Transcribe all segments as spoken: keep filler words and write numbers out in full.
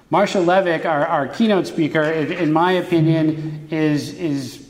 Marcia Levick, our, our keynote speaker, in, in my opinion, is is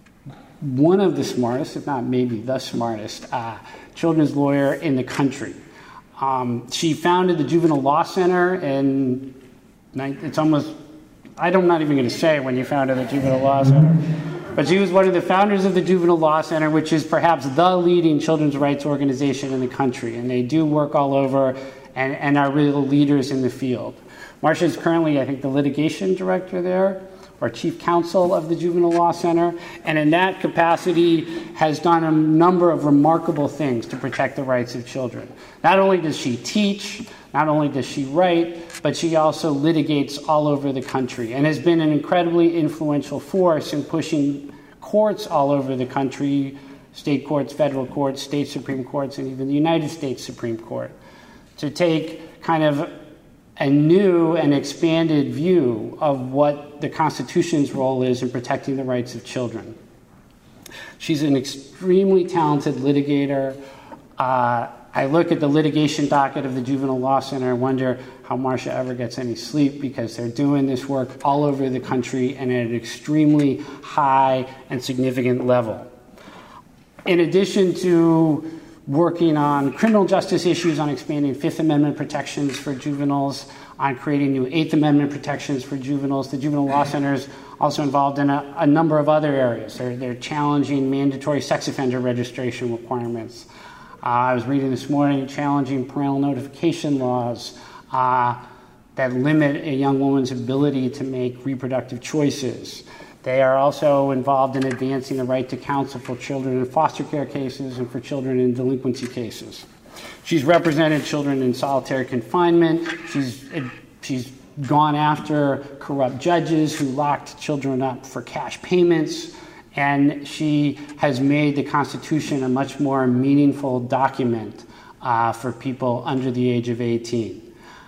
one of the smartest, if not maybe the smartest, uh, children's lawyer in the country. Um, she founded the Juvenile Law Center, and it's almost, I'm not even going to say when you founded the Juvenile Law Center, but she was one of the founders of the Juvenile Law Center, which is perhaps the leading children's rights organization in the country, and they do work all over and, and are real leaders in the field. Marcia is currently, I think, the litigation director there, or chief counsel of the Juvenile Law Center, and in that capacity has done a number of remarkable things to protect the rights of children. Not only does she teach, not only does she write, but she also litigates all over the country and has been an incredibly influential force in pushing courts all over the country, state courts, federal courts, state Supreme Courts, and even the United States Supreme Court, to take kind of a new and expanded view of what the Constitution's role is in protecting the rights of children. She's an extremely talented litigator. Uh, I look at the litigation docket of the Juvenile Law Center and wonder how Marcia ever gets any sleep, because they're doing this work all over the country and at an extremely high and significant level. In addition to working on criminal justice issues, on expanding Fifth Amendment protections for juveniles, on creating new Eighth Amendment protections for juveniles. The Juvenile Law Center is also involved in a, a number of other areas. They're, they're challenging mandatory sex offender registration requirements. Uh, I was reading this morning challenging parental notification laws uh, that limit a young woman's ability to make reproductive choices. They are also involved in advancing the right to counsel for children in foster care cases and for children in delinquency cases. She's represented children in solitary confinement. She's, she's gone after corrupt judges who locked children up for cash payments. And she has made the Constitution a much more meaningful document uh, for people under the age of eighteen.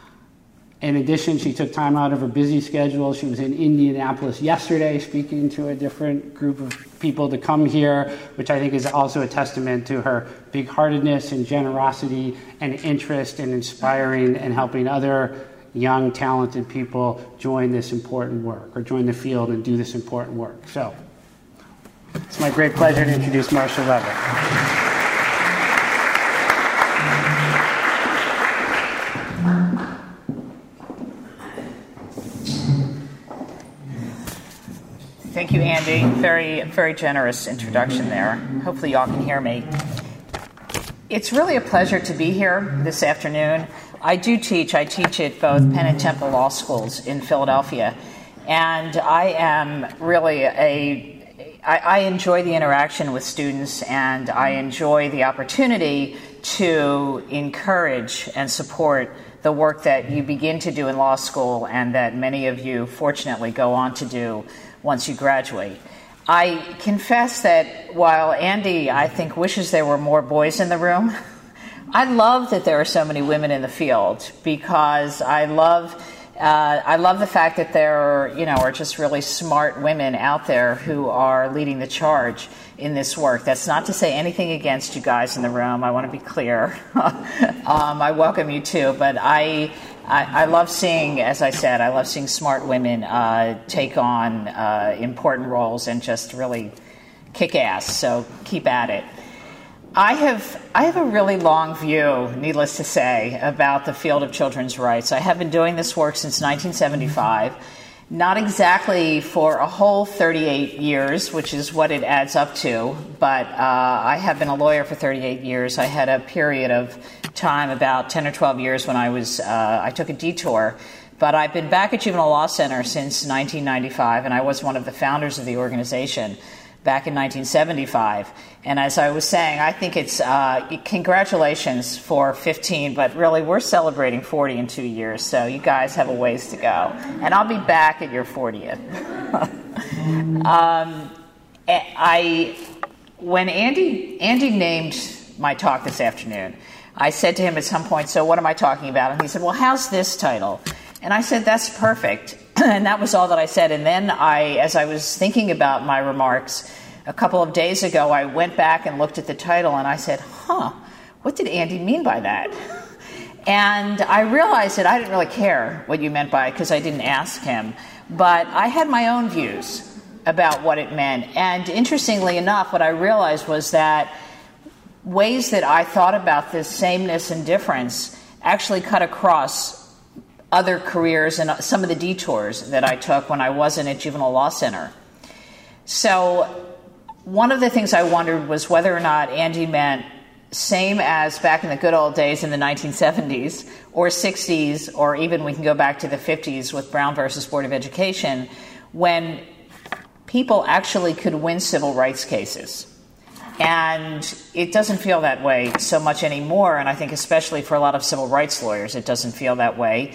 In addition, she took time out of her busy schedule. She was in Indianapolis yesterday speaking to a different group of people to come here, which I think is also a testament to her big-heartedness and generosity and interest in inspiring and helping other young, talented people join this important work, or join the field and do this important work. So it's my great pleasure to introduce Marcia Levick. Thank you, Andy. Very, very generous introduction there. Hopefully y'all can hear me. It's really a pleasure to be here this afternoon. I do teach. I teach at both Penn and Temple Law Schools in Philadelphia. And I am really a... I, I enjoy the interaction with students, and I enjoy the opportunity to encourage and support the work that you begin to do in law school and that many of you, fortunately, go on to do once you graduate. I confess that while Andy, I think, wishes there were more boys in the room, I love that there are so many women in the field, because I love uh, I love the fact that there are, you know, are just really smart women out there who are leading the charge in this work. That's not to say anything against you guys in the room. I want to be clear. um, I welcome you too, but I, I I love seeing, as I said, I love seeing smart women uh, take on uh, important roles and just really kick ass. So keep at it. I have I have a really long view, needless to say, about the field of children's rights. I have been doing this work since nineteen seventy-five. Not exactly for a whole thirty-eight years, which is what it adds up to, but uh, I have been a lawyer for thirty-eight years. I had a period of time, about ten or twelve years, when I was uh, I took a detour. But I've been back at Juvenile Law Center since nineteen ninety-five, and I was one of the founders of the organization back in nineteen seventy-five. And as I was saying, I think it's uh, congratulations for fifteen, but really we're celebrating forty in two years, so you guys have a ways to go. And I'll be back at your fortieth. um, I, when Andy, Andy named my talk this afternoon, I said to him at some point, so what am I talking about? And he said, well, how's this title? And I said, that's perfect. And that was all that I said. And then I, as I was thinking about my remarks a couple of days ago, I went back and looked at the title and I said, huh, what did Andy mean by that? And I realized that I didn't really care what you meant by it because I didn't ask him. But I had my own views about what it meant. And interestingly enough, what I realized was that ways that I thought about this sameness and difference actually cut across other careers and some of the detours that I took when I wasn't at Juvenile Law Center. So one of the things I wondered was whether or not Andy meant same as back in the good old days in the nineteen seventies or sixties, or even we can go back to the fifties with Brown versus Board of Education, when people actually could win civil rights cases. And it doesn't feel that way so much anymore, and I think especially for a lot of civil rights lawyers, it doesn't feel that way.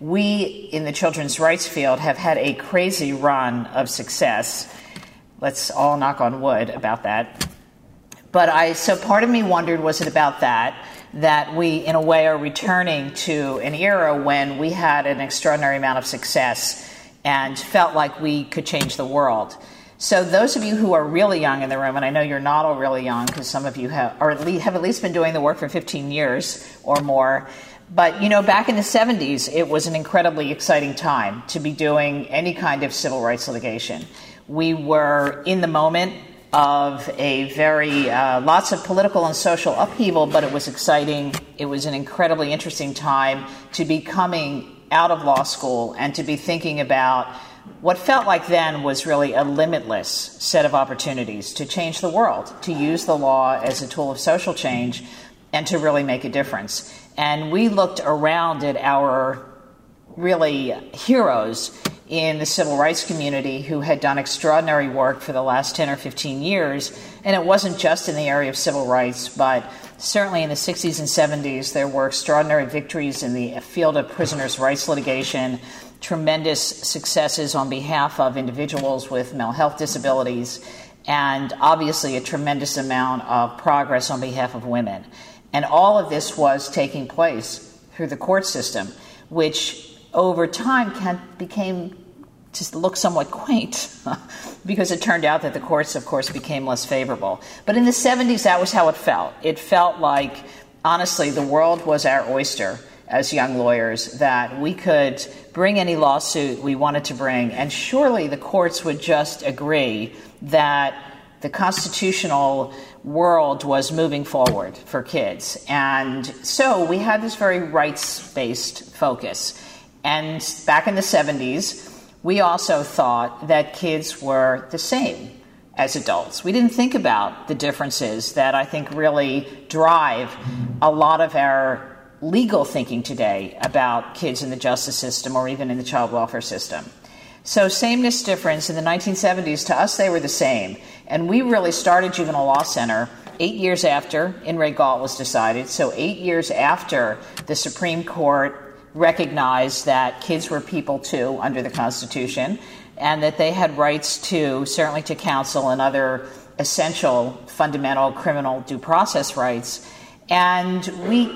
We, in the children's rights field, have had a crazy run of success. Let's all knock on wood about that. But I, so part of me wondered, was it about that, that we, in a way, are returning to an era when we had an extraordinary amount of success and felt like we could change the world. So those of you who are really young in the room, and I know you're not all really young because some of you have, or at least, have at least been doing the work for fifteen years or more, but you know, back in the seventies, it was an incredibly exciting time to be doing any kind of civil rights litigation. We were in the moment of a very, uh, lots of political and social upheaval, but it was exciting. It was an incredibly interesting time to be coming out of law school and to be thinking about what felt like then was really a limitless set of opportunities to change the world, to use the law as a tool of social change, and to really make a difference. And we looked around at our really heroes in the civil rights community who had done extraordinary work for the last ten or fifteen years. And it wasn't just in the area of civil rights, but certainly in the sixties and seventies, there were extraordinary victories in the field of prisoners' rights litigation, tremendous successes on behalf of individuals with mental health disabilities, and obviously a tremendous amount of progress on behalf of women. And all of this was taking place through the court system, which over time can, became to look somewhat quaint because it turned out that the courts, of course, became less favorable. But in the seventies, that was how it felt. It felt like, honestly, the world was our oyster as young lawyers, that we could bring any lawsuit we wanted to bring, and surely the courts would just agree that the constitutional world was moving forward for kids. And so we had this very rights-based focus. And back in the seventies, we also thought that kids were the same as adults. We didn't think about the differences that I think really drive a lot of our legal thinking today about kids in the justice system or even in the child welfare system. So sameness, difference, in the nineteen seventies, to us, they were the same. And we really started Juvenile Law Center eight years after In re Gault was decided. So eight years after the Supreme Court recognized that kids were people too under the Constitution, and that they had rights to, certainly to counsel and other essential fundamental criminal due process rights. And we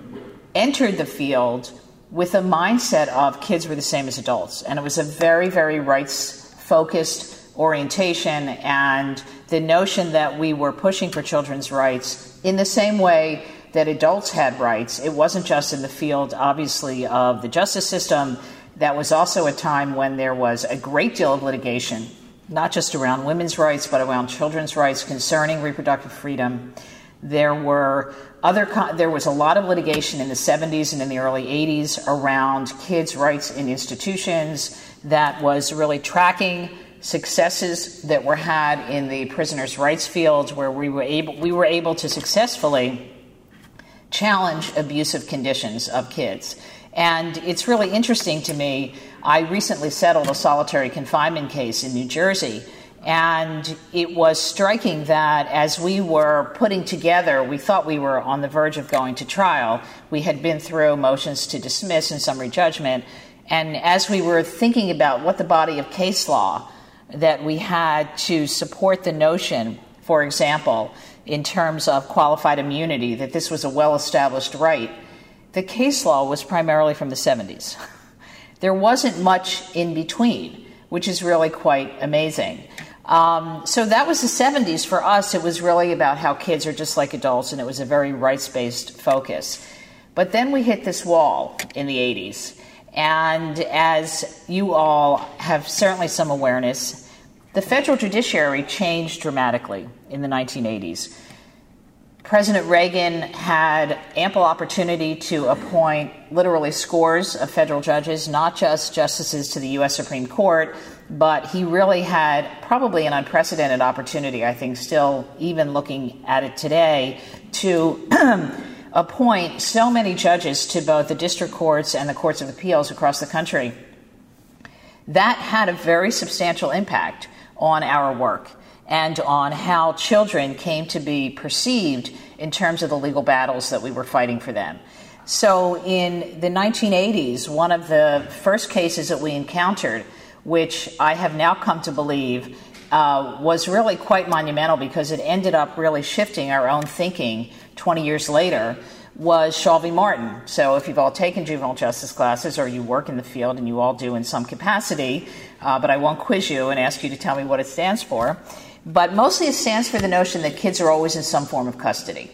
entered the field with a mindset of kids were the same as adults. And it was a very, very rights-focused orientation, and the notion that we were pushing for children's rights in the same way that adults had rights. It wasn't just in the field, obviously, of the justice system. That was also a time when there was a great deal of litigation, not just around women's rights, but around children's rights concerning reproductive freedom. There were other, there was a lot of litigation in the seventies and in the early eighties around kids' rights in institutions that was really tracking successes that were had in the prisoners' rights field, where we were able, we were able to successfully challenge abusive conditions of kids. And it's really interesting to me. I recently settled a solitary confinement case in New Jersey, and it was striking that as we were putting together, we thought we were on the verge of going to trial. We had been through motions to dismiss and summary judgment, and as we were thinking about what the body of case law that we had to support the notion, for example, in terms of qualified immunity, that this was a well-established right, the case law was primarily from the seventies. There wasn't much in between, which is really quite amazing. Um, so that was the seventies. For us, it was really about how kids are just like adults, and it was a very rights-based focus. But then we hit this wall in the eighties. And as you all have certainly some awareness, the federal judiciary changed dramatically in the nineteen eighties. President Reagan had ample opportunity to appoint literally scores of federal judges, not just justices to the U S Supreme Court, but he really had probably an unprecedented opportunity, I think, still even looking at it today, to appoint so many judges to both the district courts and the courts of appeals across the country. That had a very substantial impact on our work and on how children came to be perceived in terms of the legal battles that we were fighting for them. So in the nineteen eighties, one of the first cases that we encountered, which I have now come to believe uh, was really quite monumental because it ended up really shifting our own thinking twenty years later, was Shaw v. Martin. So if you've all taken juvenile justice classes or you work in the field, and you all do in some capacity, uh, but I won't quiz you and ask you to tell me what it stands for, but mostly it stands for the notion that kids are always in some form of custody.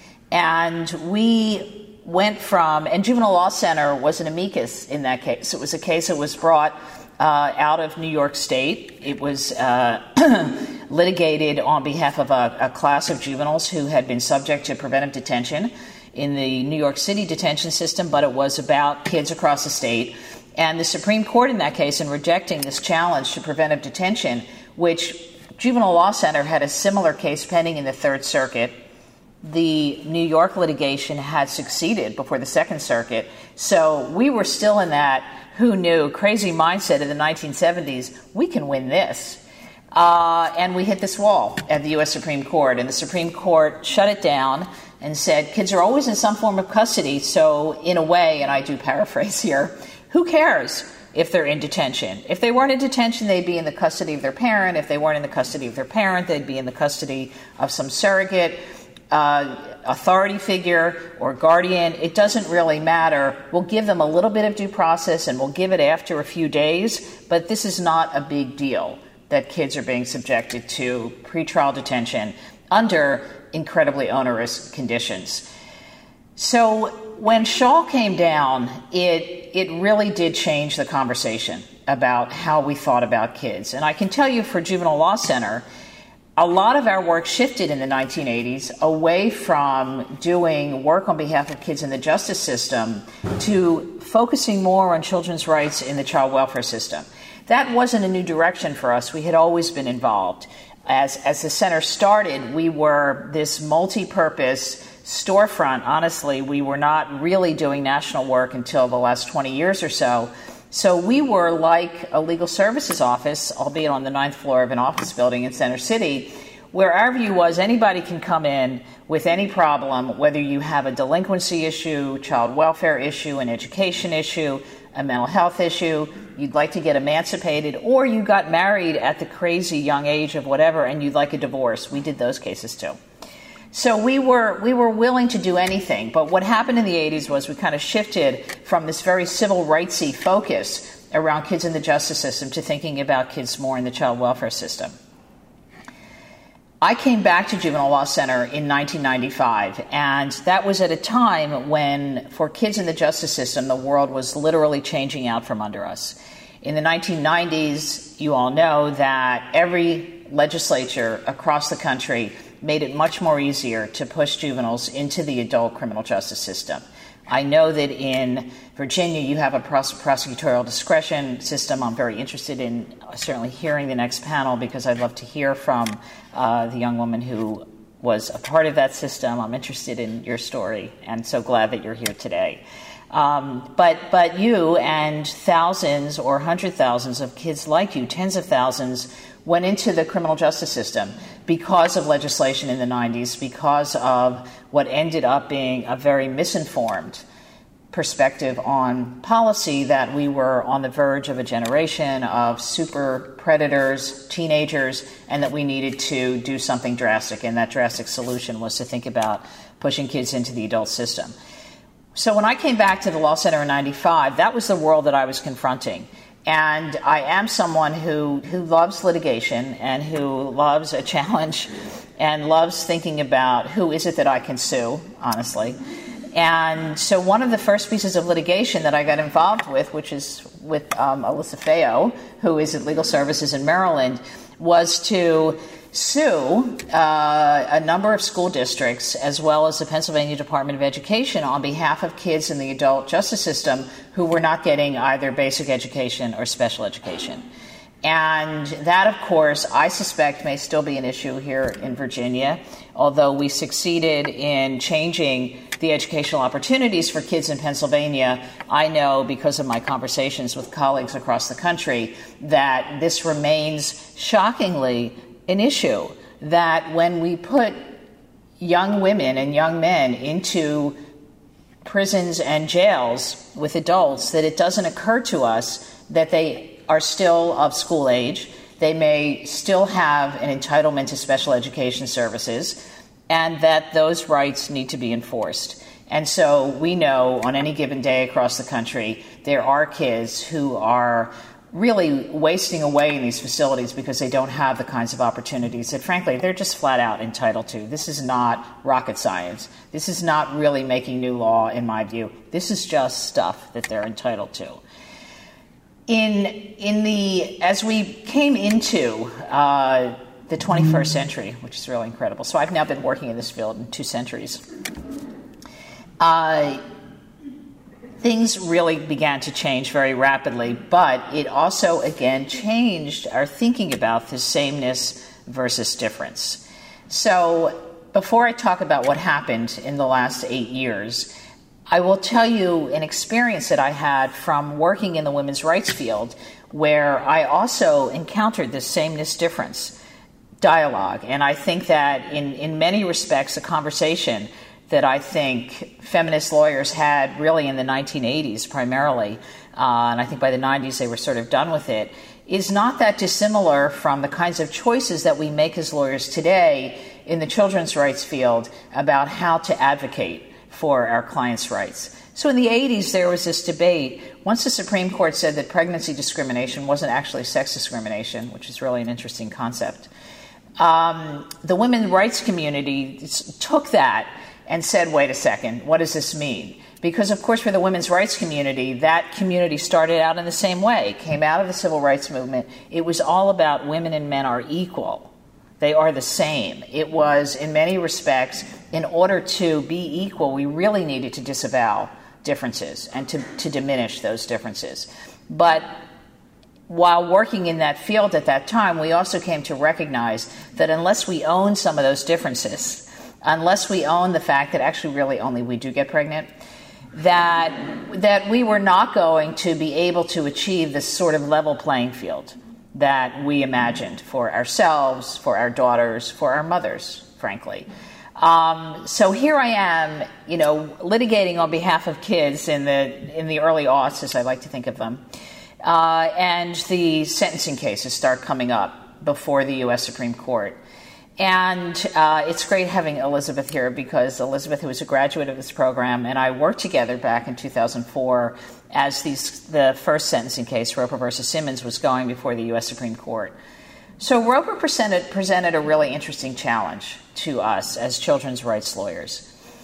And we went from, and Juvenile Law Center was an amicus in that case. It was a case that was brought uh, out of New York State. It was uh, litigated on behalf of a, a class of juveniles who had been subject to preventive detention in the New York City detention system, but it was about kids across the state. And the Supreme Court in that case, in rejecting this challenge to preventive detention, which Juvenile Law Center had a similar case pending in the Third Circuit. The New York litigation had succeeded before the Second Circuit. So we were still in that who knew crazy mindset of the nineteen seventies. We can win this. Uh, and we hit this wall at the U S Supreme Court. And the Supreme Court shut it down and said kids are always in some form of custody. So in a way, and I do paraphrase here, who cares if they're in detention? If they weren't in detention, they'd be in the custody of their parent. If they weren't in the custody of their parent, they'd be in the custody of some surrogate uh, authority figure or guardian. It doesn't really matter. We'll give them a little bit of due process, and we'll give it after a few days, but this is not a big deal that kids are being subjected to pretrial detention under incredibly onerous conditions. So when Shaw came down, it it really did change the conversation about how we thought about kids. And I can tell you for Juvenile Law Center, a lot of our work shifted in the nineteen eighties away from doing work on behalf of kids in the justice system to focusing more on children's rights in the child welfare system. That wasn't a new direction for us. We had always been involved. As, as the center started, we were this multi-purpose storefront. Honestly, we were not really doing national work until the last twenty years or so. So we were like a legal services office, albeit on the ninth floor of an office building in Center City, where our view was anybody can come in with any problem, whether you have a delinquency issue, child welfare issue, an education issue, a mental health issue, you'd like to get emancipated, or you got married at the crazy young age of whatever and you'd like a divorce. We did those cases too. So we were we were willing to do anything, but what happened in the eighties was we kind of shifted from this very civil rightsy focus around kids in the justice system to thinking about kids more in the child welfare system. I came back to Juvenile Law Center in nineteen ninety-five, and that was at a time when, for kids in the justice system, the world was literally changing out from under us. In the nineteen nineties, you all know that every legislature across the country made it much more easier to push juveniles into the adult criminal justice system. I know that in Virginia you have a pros- prosecutorial discretion system. I'm very interested in certainly hearing the next panel because I'd love to hear from uh, the young woman who was a part of that system. I'm interested in your story and so glad that you're here today. Um, but but you and thousands or hundred thousands of kids like you, tens of thousands, went into the criminal justice system because of legislation in the nineties, because of what ended up being a very misinformed perspective on policy, that we were on the verge of a generation of super predators, teenagers, and that we needed to do something drastic. And that drastic solution was to think about pushing kids into the adult system. So when I came back to the Law Center in ninety-five, that was the world that I was confronting. And I am someone who, who loves litigation and who loves a challenge and loves thinking about who is it that I can sue, honestly. And so one of the first pieces of litigation that I got involved with, which is with um, Alyssa Feo, who is at Legal Services in Maryland, was to sue uh, a number of school districts as well as the Pennsylvania Department of Education on behalf of kids in the adult justice system who were not getting either basic education or special education. And that, of course, I suspect may still be an issue here in Virginia, although we succeeded in changing the educational opportunities for kids in Pennsylvania. I know, because of my conversations with colleagues across the country, that this remains shockingly an issue, that when we put young women and young men into prisons and jails with adults, that it doesn't occur to us that they are still of school age, they may still have an entitlement to special education services, and that those rights need to be enforced. And so we know on any given day across the country, there are kids who are really wasting away in these facilities because they don't have the kinds of opportunities that, frankly, they're just flat out entitled to. This is not rocket science. This is not really making new law, in my view. This is just stuff that they're entitled to. In in the as we came into uh, the twenty-first century, which is really incredible. So I've now been working in this field in two centuries. Uh, things really began to change very rapidly, but it also, again, changed our thinking about the sameness versus difference. So before I talk about what happened in the last eight years, I will tell you an experience that I had from working in the women's rights field, where I also encountered this sameness difference dialogue. And I think that in, in many respects, a conversation that I think feminist lawyers had really in the nineteen eighties primarily, uh, and I think by the nineties they were sort of done with it, is not that dissimilar from the kinds of choices that we make as lawyers today in the children's rights field about how to advocate for our clients' rights. So in the eighties, there was this debate. Once the Supreme Court said that pregnancy discrimination wasn't actually sex discrimination, which is really an interesting concept, um, the women's rights community took that and said, wait a second, what does this mean? Because, of course, for the women's rights community, that community started out in the same way, came out of the civil rights movement. It was all about women and men are equal. They are the same. It was, in many respects, in order to be equal, we really needed to disavow differences and to, to diminish those differences. But while working in that field at that time, we also came to recognize that unless we own some of those differences, unless we own the fact that actually really only we do get pregnant, that that we were not going to be able to achieve this sort of level playing field that we imagined for ourselves, for our daughters, for our mothers, frankly. Um, so here I am, you know, litigating on behalf of kids in the in the early aughts, as I like to think of them, uh, and the sentencing cases start coming up before the U S Supreme Court. And uh, it's great having Elizabeth here, because Elizabeth, who was a graduate of this program, and I worked together back in two thousand four as these, the first sentencing case, Roper versus Simmons, was going before the U S Supreme Court. So Roper presented, presented a really interesting challenge to us as children's rights lawyers.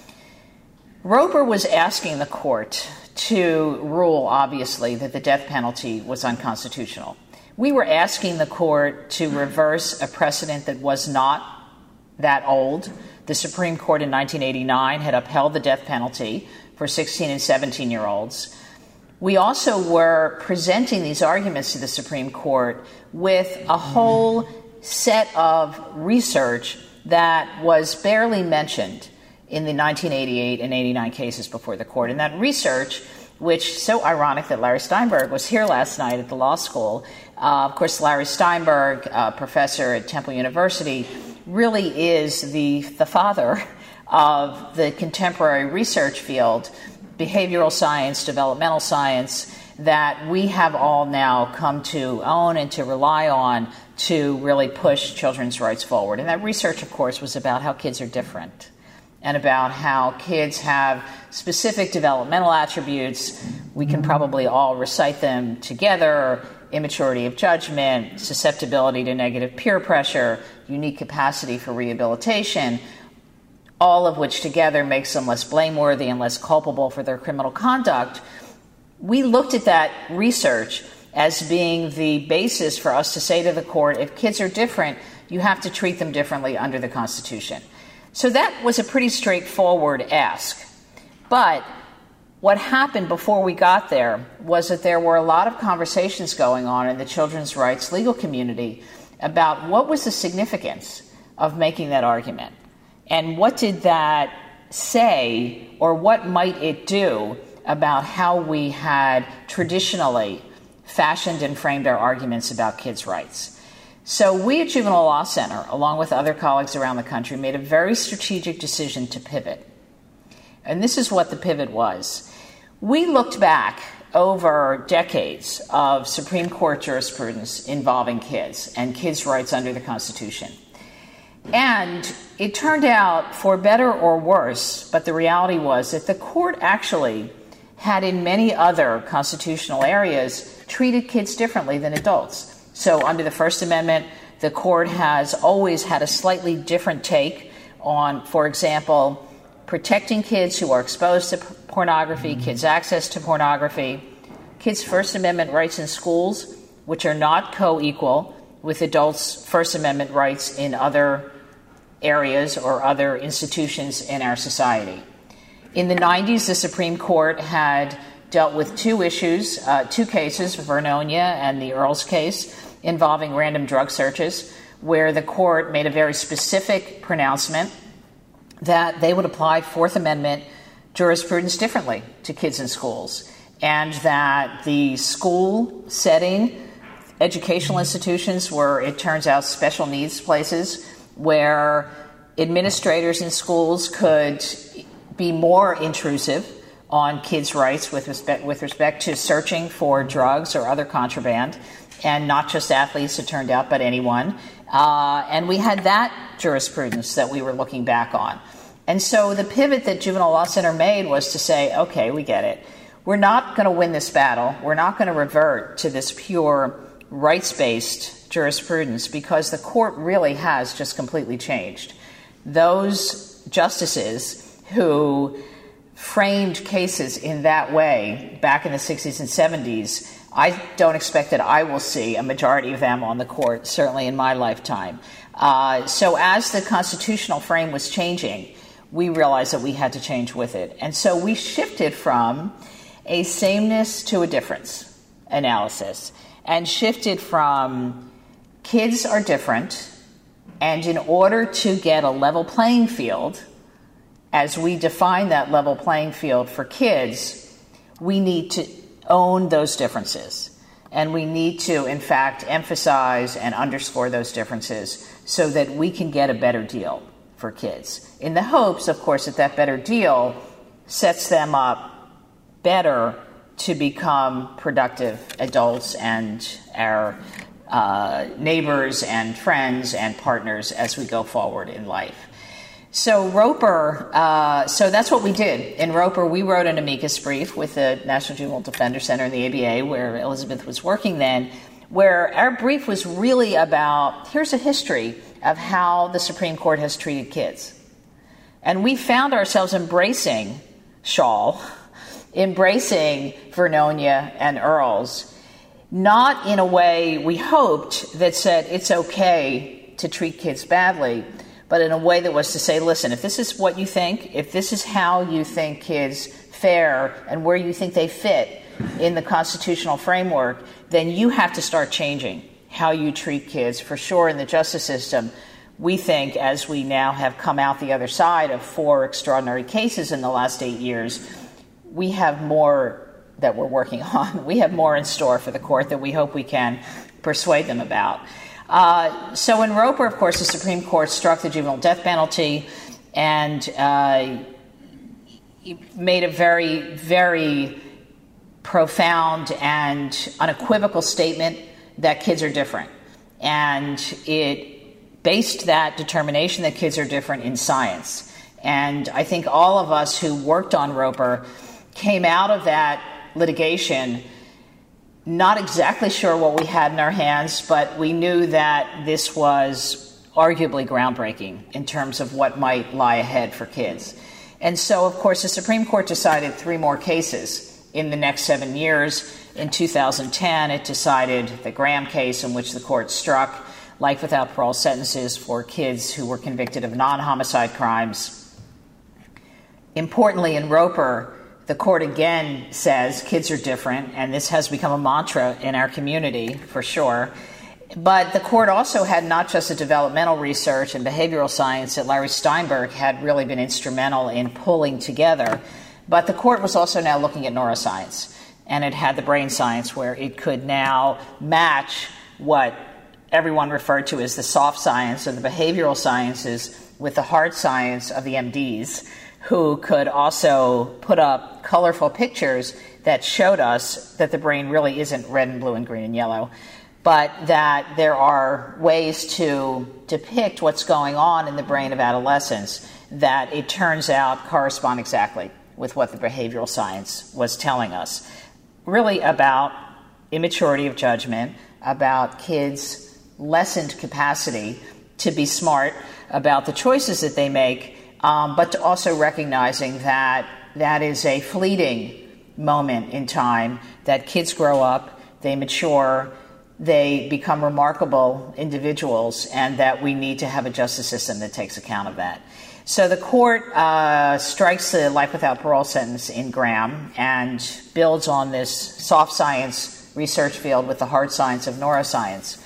Roper was asking the court to rule, obviously, that the death penalty was unconstitutional. We were asking the court to reverse a precedent that was not that old. The Supreme Court in nineteen eighty-nine had upheld the death penalty for sixteen and seventeen-year-olds. We also were presenting these arguments to the Supreme Court with a whole set of research that was barely mentioned in the nineteen eighty-eight and eighty-nine cases before the court. And that research, which, so ironic that Larry Steinberg was here last night at the law school. Uh, of course, Larry Steinberg, uh, professor at Temple University, really is the, the father of the contemporary research field, behavioral science, developmental science, that we have all now come to own and to rely on to really push children's rights forward. And that research, of course, was about how kids are different and about how kids have specific developmental attributes. We can probably all recite them together: immaturity of judgment, susceptibility to negative peer pressure, unique capacity for rehabilitation. all of which together makes them less blameworthy and less culpable for their criminal conduct, we looked at that research as being the basis for us to say to the court, if kids are different, you have to treat them differently under the Constitution. So that was a pretty straightforward ask. But what happened before we got there was that there were a lot of conversations going on in the children's rights legal community about what was the significance of making that argument. And what did that say, or what might it do about how we had traditionally fashioned and framed our arguments about kids' rights? So we at Juvenile Law Center, along with other colleagues around the country, made a very strategic decision to pivot. And this is what the pivot was. We looked back over decades of Supreme Court jurisprudence involving kids and kids' rights under the Constitution. And it turned out, for better or worse, but the reality was that the court actually had in many other constitutional areas treated kids differently than adults. So under the First Amendment, the court has always had a slightly different take on, for example, protecting kids who are exposed to pornography, kids' access to pornography, kids' First Amendment rights in schools, which are not co-equal with adults' First Amendment rights in other areas or other institutions in our society. In the nineties, the Supreme Court had dealt with two issues, uh, two cases, Vernonia and the Earls case, involving random drug searches, where the court made a very specific pronouncement that they would apply Fourth Amendment jurisprudence differently to kids in schools, and that the school setting, educational institutions were, it turns out, special needs places where administrators in schools could be more intrusive on kids' rights with respect, with respect to searching for drugs or other contraband, and not just athletes, it turned out, but anyone. Uh, and we had that jurisprudence that we were looking back on. And so the pivot that Juvenile Law Center made was to say, okay, we get it. We're not going to win this battle. We're not going to revert to this pure rights-based jurisprudence because the court really has just completely changed. Those justices who framed cases in that way back in the sixties and seventies, I don't expect that I will see a majority of them on the court, certainly in my lifetime. Uh, so as the constitutional frame was changing, we realized that we had to change with it. And so we shifted from a sameness to a difference analysis and shifted from kids are different, and in order to get a level playing field, as we define that level playing field for kids, we need to own those differences. And we need to, in fact, emphasize and underscore those differences so that we can get a better deal for kids. In the hopes, of course, that that better deal sets them up better to become productive adults and our uh, neighbors and friends and partners as we go forward in life. So Roper, uh, so that's what we did. In Roper, we wrote an amicus brief with the National Juvenile Defender Center and the A B A, where Elizabeth was working then, where our brief was really about, here's a history of how the Supreme Court has treated kids. And we found ourselves embracing Shaw, embracing Vernonia and Earls, not in a way we hoped that said it's okay to treat kids badly, but in a way that was to say, listen, if this is what you think, if this is how you think kids fare and where you think they fit in the constitutional framework, then you have to start changing how you treat kids. For sure, in the justice system, we think, as we now have come out the other side of four extraordinary cases in the last eight years, we have more that we're working on. We have more in store for the court that we hope we can persuade them about. Uh, so in Roper, of course, the Supreme Court struck the juvenile death penalty and uh, made a very, very profound and unequivocal statement that kids are different. And it based that determination that kids are different in science. And I think all of us who worked on Roper came out of that litigation not exactly sure what we had in our hands, but we knew that this was arguably groundbreaking in terms of what might lie ahead for kids. And so, of course, the Supreme Court decided three more cases in the next seven years. In two thousand ten, it decided the Graham case, in which the court struck life without parole sentences for kids who were convicted of non-homicide crimes. Importantly, in Roper, the court again says kids are different, and this has become a mantra in our community, for sure. But the court also had not just the developmental research and behavioral science that Larry Steinberg had really been instrumental in pulling together, but the court was also now looking at neuroscience, and it had the brain science where it could now match what everyone referred to as the soft science or the behavioral sciences with the hard science of the M Ds, who could also put up colorful pictures that showed us that the brain really isn't red and blue and green and yellow, but that there are ways to depict what's going on in the brain of adolescents that it turns out correspond exactly with what the behavioral science was telling us. Really about immaturity of judgment, about kids' lessened capacity to be smart, about the choices that they make, um, but to also recognizing that that is a fleeting moment in time, that kids grow up, they mature, they become remarkable individuals, and that we need to have a justice system that takes account of that. So the court uh, strikes the life without parole sentence in Graham and builds on this soft science research field with the hard science of neuroscience.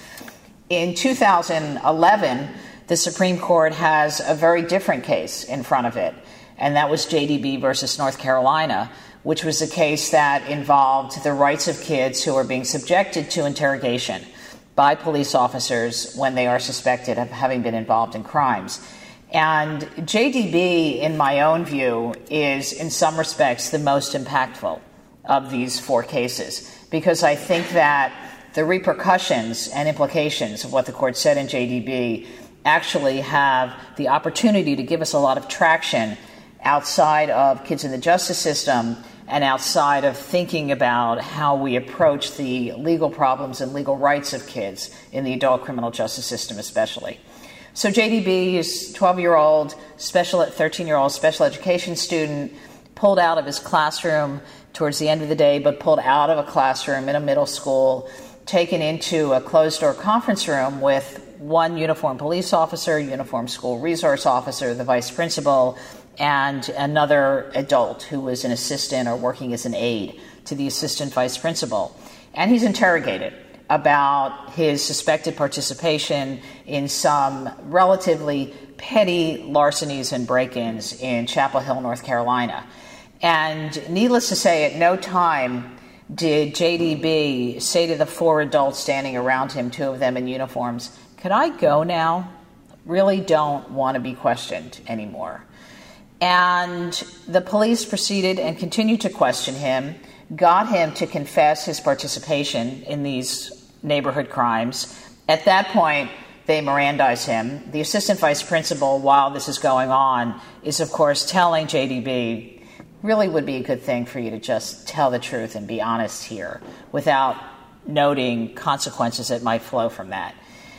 In two thousand eleven, the Supreme Court has a very different case in front of it, and that was J D B versus North Carolina, which was a case that involved the rights of kids who are being subjected to interrogation by police officers when they are suspected of having been involved in crimes. And J D B, in my own view, is in some respects the most impactful of these four cases, because I think that the repercussions and implications of what the court said in J D B actually have the opportunity to give us a lot of traction outside of kids in the justice system and outside of thinking about how we approach the legal problems and legal rights of kids in the adult criminal justice system especially. So J D B is a twelve-year-old, special, thirteen-year-old special education student, pulled out of his classroom towards the end of the day, but pulled out of a classroom in a middle school, taken into a closed-door conference room with one uniformed police officer, uniformed school resource officer, the vice principal, and another adult who was an assistant or working as an aide to the assistant vice principal. And he's interrogated about his suspected participation in some relatively petty larcenies and break-ins in Chapel Hill, North Carolina. And needless to say, at no time did J D B say to the four adults standing around him, two of them in uniforms, "Could I go now? Really don't want to be questioned anymore." And the police proceeded and continued to question him, got him to confess his participation in these neighborhood crimes. At that point, they Mirandize him. The assistant vice principal, while this is going on, is of course telling J D B, really would be a good thing for you to just tell the truth and be honest here without noting consequences that might flow from that.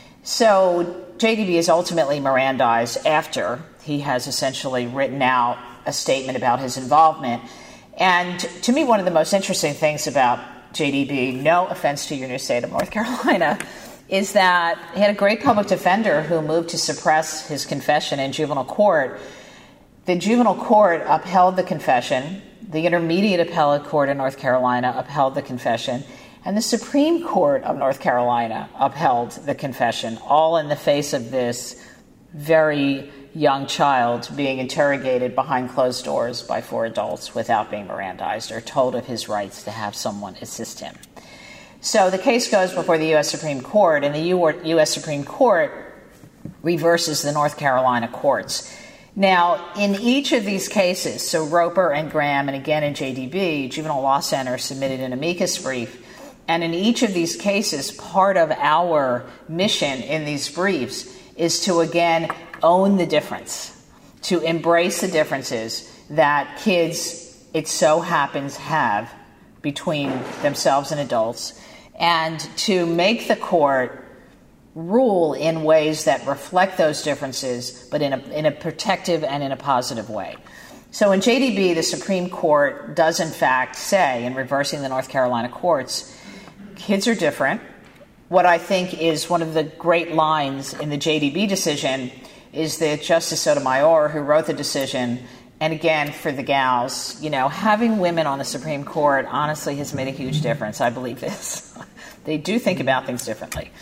So J D B is ultimately Mirandized after he has essentially written out a statement about his involvement. And to me, one of the most interesting things about J D B, no offense to your new state of North Carolina, is that he had a great public defender who moved to suppress his confession in juvenile court. The juvenile court upheld the confession. The Intermediate Appellate Court in North Carolina upheld the confession. And the Supreme Court of North Carolina upheld the confession, all in the face of this very young child being interrogated behind closed doors by four adults without being Mirandized or told of his rights to have someone assist him. So the case goes before the U S Supreme Court, and the U S Supreme Court reverses the North Carolina courts. Now, in each of these cases, so Roper and Graham, and again in J D B, Juvenile Law Center submitted an amicus brief. And in each of these cases, part of our mission in these briefs is to, again, own the difference, to embrace the differences that kids, it so happens, have between themselves and adults, and to make the court rule in ways that reflect those differences, but in a, in a protective and in a positive way. So in J D B, the Supreme Court does in fact say, in reversing the North Carolina courts, kids are different. What I think is one of the great lines in the J D B decision is that Justice Sotomayor, who wrote the decision, and again, for the gals, you know, having women on the Supreme Court honestly has made a huge difference. I believe this. They do think about things differently.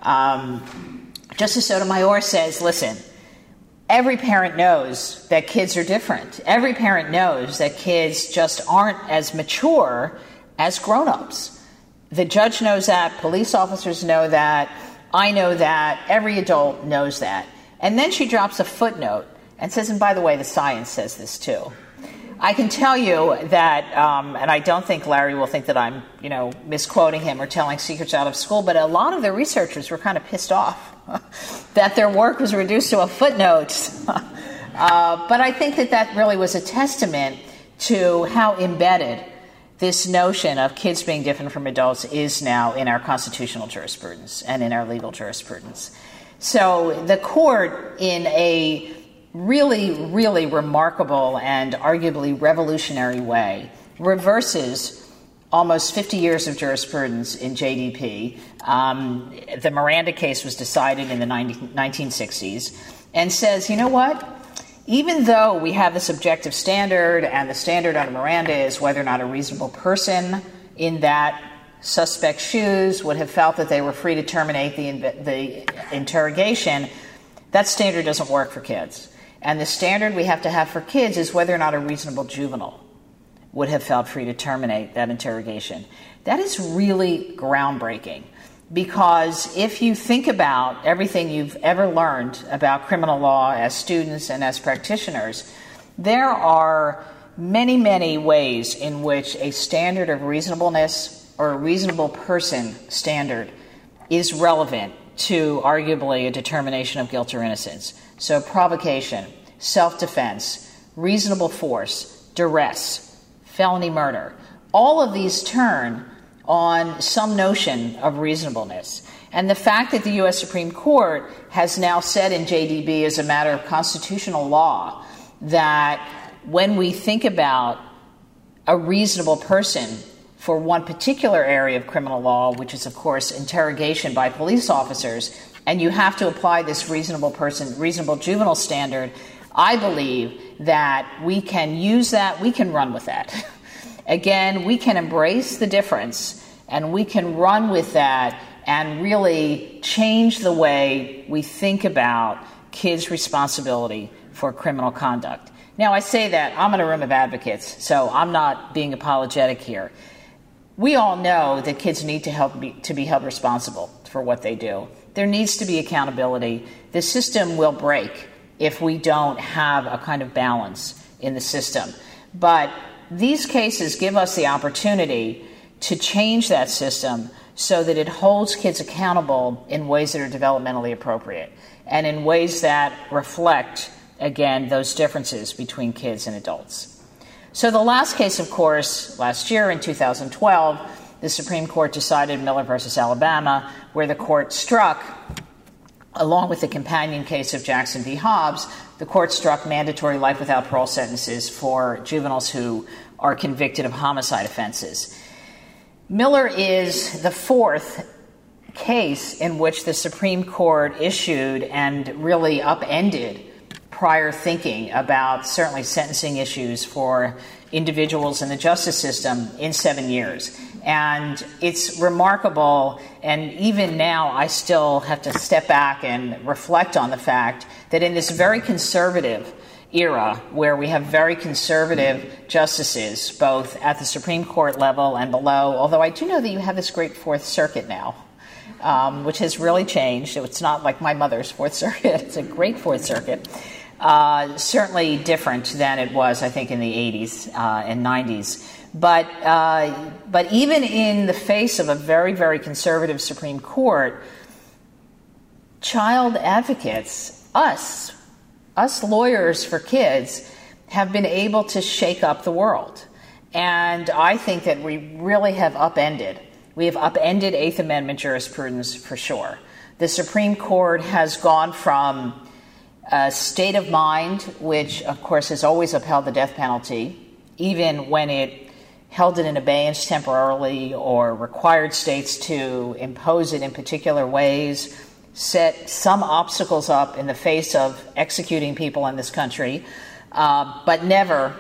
Um, Justice Sotomayor says, listen, every parent knows that kids are different. Every parent knows that kids just aren't as mature as grown-ups. The judge knows that. Police officers know that. I know that. Every adult knows that. And then she drops a footnote and says, and by the way, the science says this too. I can tell you that, um, and I don't think Larry will think that I'm, you know, misquoting him or telling secrets out of school, but a lot of the researchers were kind of pissed off that their work was reduced to a footnote. uh, but I think that that really was a testament to how embedded this notion of kids being different from adults is now in our constitutional jurisprudence and in our legal jurisprudence. So the court, in a really, really remarkable and arguably revolutionary way, reverses almost fifty years of jurisprudence in J D P. Um, the Miranda case was decided in the nineteen sixties, and says, you know what? Even though we have this objective standard, and the standard under Miranda is whether or not a reasonable person in that suspect's shoes would have felt that they were free to terminate the, the interrogation, that standard doesn't work for kids. And the standard we have to have for kids is whether or not a reasonable juvenile would have felt free to terminate that interrogation. That is really groundbreaking, because if you think about everything you've ever learned about criminal law as students and as practitioners, there are many, many ways in which a standard of reasonableness or a reasonable person standard is relevant to arguably a determination of guilt or innocence. So provocation, self-defense, reasonable force, duress, felony murder, all of these turn on some notion of reasonableness. And the fact that the U S Supreme Court has now said in J D B as a matter of constitutional law that when we think about a reasonable person for one particular area of criminal law, which is, of course, interrogation by police officers, and you have to apply this reasonable person, reasonable juvenile standard, I believe that we can use that, we can run with that. Again, we can embrace the difference, and we can run with that and really change the way we think about kids' responsibility for criminal conduct. Now, I say that, I'm in a room of advocates, so I'm not being apologetic here. We all know that kids need to help be, to be held responsible for what they do. There needs to be accountability. The system will break if we don't have a kind of balance in the system. But these cases give us the opportunity to change that system so that it holds kids accountable in ways that are developmentally appropriate and in ways that reflect, again, those differences between kids and adults. So the last case, of course, last year in two thousand twelve, the Supreme Court decided Miller versus Alabama, where the court struck, along with the companion case of Jackson v. Hobbs, the court struck mandatory life without parole sentences for juveniles who are convicted of homicide offenses. Miller is the fourth case in which the Supreme Court issued and really upended prior thinking about certainly sentencing issues for individuals in the justice system in seven years. And it's remarkable, and even now I still have to step back and reflect on the fact that in this very conservative era, where we have very conservative justices, both at the Supreme Court level and below, although I do know that you have this great Fourth Circuit now, um, which has really changed. It's not like my mother's Fourth Circuit. It's a great Fourth Circuit. Uh, certainly different than it was, I think, in the eighties uh, and nineties. But uh, but even in the face of a very, very conservative Supreme Court, child advocates, us, us lawyers for kids, have been able to shake up the world. And I think that we really have upended. We have upended Eighth Amendment jurisprudence for sure. The Supreme Court has gone from a state of mind, which, of course, has always upheld the death penalty, even when it held it in abeyance temporarily or required states to impose it in particular ways, set some obstacles up in the face of executing people in this country, uh, but never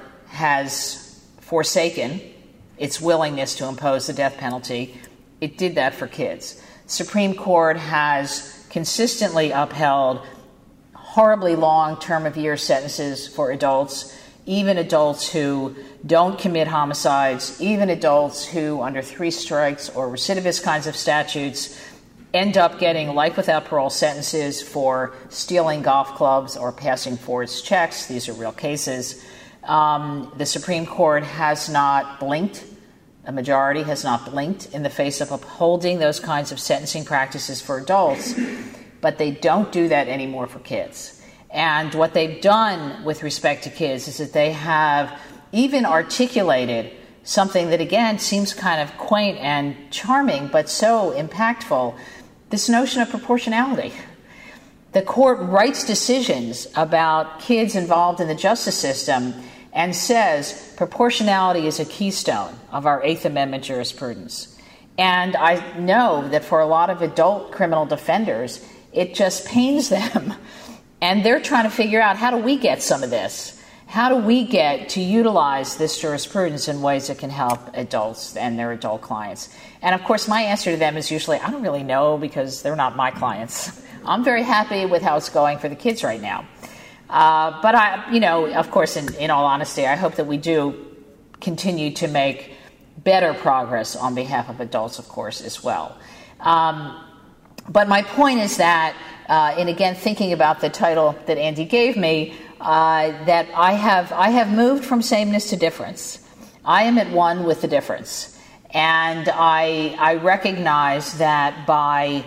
has forsaken its willingness to impose the death penalty. It did that for kids. Supreme Court has consistently upheld horribly long term of year sentences for adults, even adults who don't commit homicides, even adults who, under three strikes or recidivist kinds of statutes, end up getting life without parole sentences for stealing golf clubs or passing forged checks. These are real cases. Um, the Supreme Court has not blinked. A majority has not blinked in the face of upholding those kinds of sentencing practices for adults, but they don't do that anymore for kids. And what they've done with respect to kids is that they have even articulated something that, again, seems kind of quaint and charming, but so impactful, this notion of proportionality. The court writes decisions about kids involved in the justice system and says proportionality is a keystone of our Eighth Amendment jurisprudence. And I know that for a lot of adult criminal defenders, it just pains them. And they're trying to figure out, how do we get some of this? How do we get to utilize this jurisprudence in ways that can help adults and their adult clients? And of course, my answer to them is usually, I don't really know, because they're not my clients. I'm very happy with how it's going for the kids right now. Uh, but I, you know, of course, in, in all honesty, I hope that we do continue to make better progress on behalf of adults, of course, as well. Um, but my point is that, uh, and again, thinking about the title that Andy gave me, uh, that I have I have moved from sameness to difference. I am at one with the difference, and I I recognize that by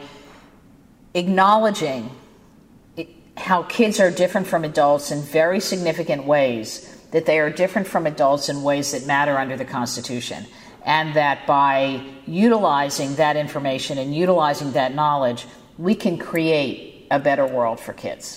acknowledging how kids are different from adults in very significant ways, that they are different from adults in ways that matter under the Constitution, and that by utilizing that information and utilizing that knowledge, we can create a better world for kids.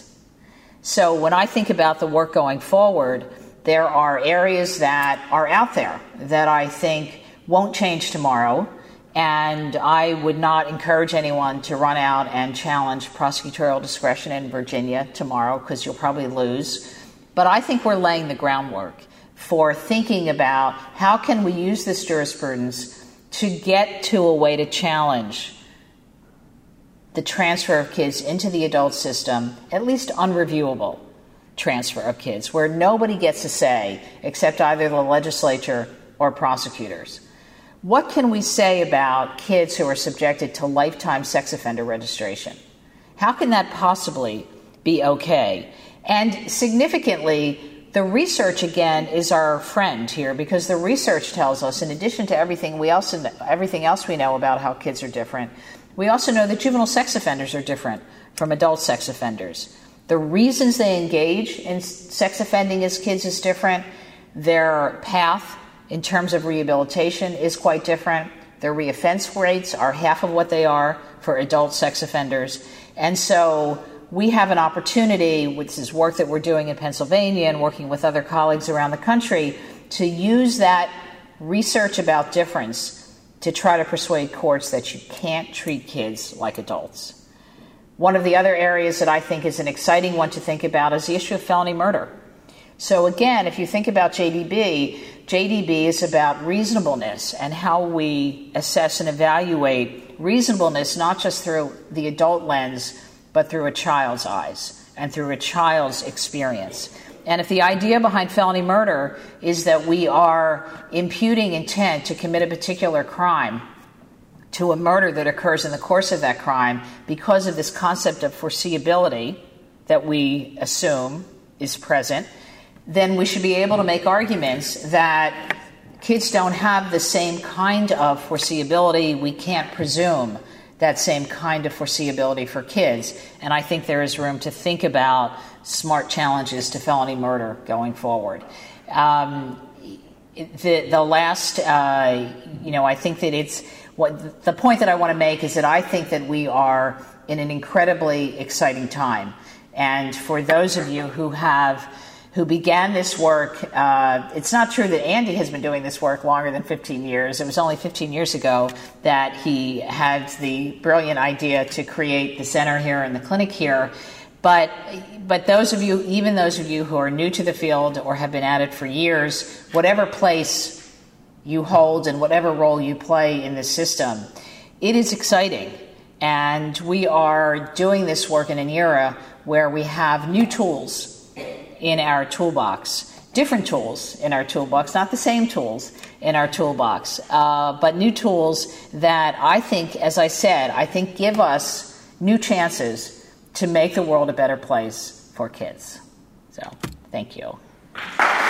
So when I think about the work going forward, there are areas that are out there that I think won't change tomorrow, and I would not encourage anyone to run out and challenge prosecutorial discretion in Virginia tomorrow, because you'll probably lose. But I think we're laying the groundwork for thinking about how can we use this jurisprudence to get to a way to challenge the transfer of kids into the adult system, at least unreviewable transfer of kids, where nobody gets a say except either the legislature or prosecutors. What can we say about kids who are subjected to lifetime sex offender registration? How can that possibly be okay? And significantly, the research, again, is our friend here, because the research tells us, in addition to everything we also know, everything else we know about how kids are different, we also know that juvenile sex offenders are different from adult sex offenders. The reasons they engage in sex offending as kids is different. Their path in terms of rehabilitation is quite different. Their reoffense rates are half of what they are for adult sex offenders. And so we have an opportunity, with this work that we're doing in Pennsylvania and working with other colleagues around the country, to use that research about difference to try to persuade courts that you can't treat kids like adults. One of the other areas that I think is an exciting one to think about is the issue of felony murder. So again, if you think about J D B, J D B is about reasonableness and how we assess and evaluate reasonableness, not just through the adult lens, but through a child's eyes and through a child's experience. And if the idea behind felony murder is that we are imputing intent to commit a particular crime to a murder that occurs in the course of that crime because of this concept of foreseeability that we assume is present, then we should be able to make arguments that kids don't have the same kind of foreseeability. We can't presume that same kind of foreseeability for kids. And I think there is room to think about smart challenges to felony murder going forward. Um, the, the last, uh, you know, I think that it's, what the point that I want to make is that I think that we are in an incredibly exciting time. And for those of you who have who began this work, uh, it's not true that Andy has been doing this work longer than fifteen years. It was only fifteen years ago that he had the brilliant idea to create the center here and the clinic here. But but those of you, even those of you who are new to the field or have been at it for years, whatever place you hold and whatever role you play in this system, it is exciting. And we are doing this work in an era where we have new tools in our toolbox, different tools in our toolbox, not the same tools in our toolbox, uh, but new tools that I think, as I said, I think give us new chances to make the world a better place for kids. So, thank you.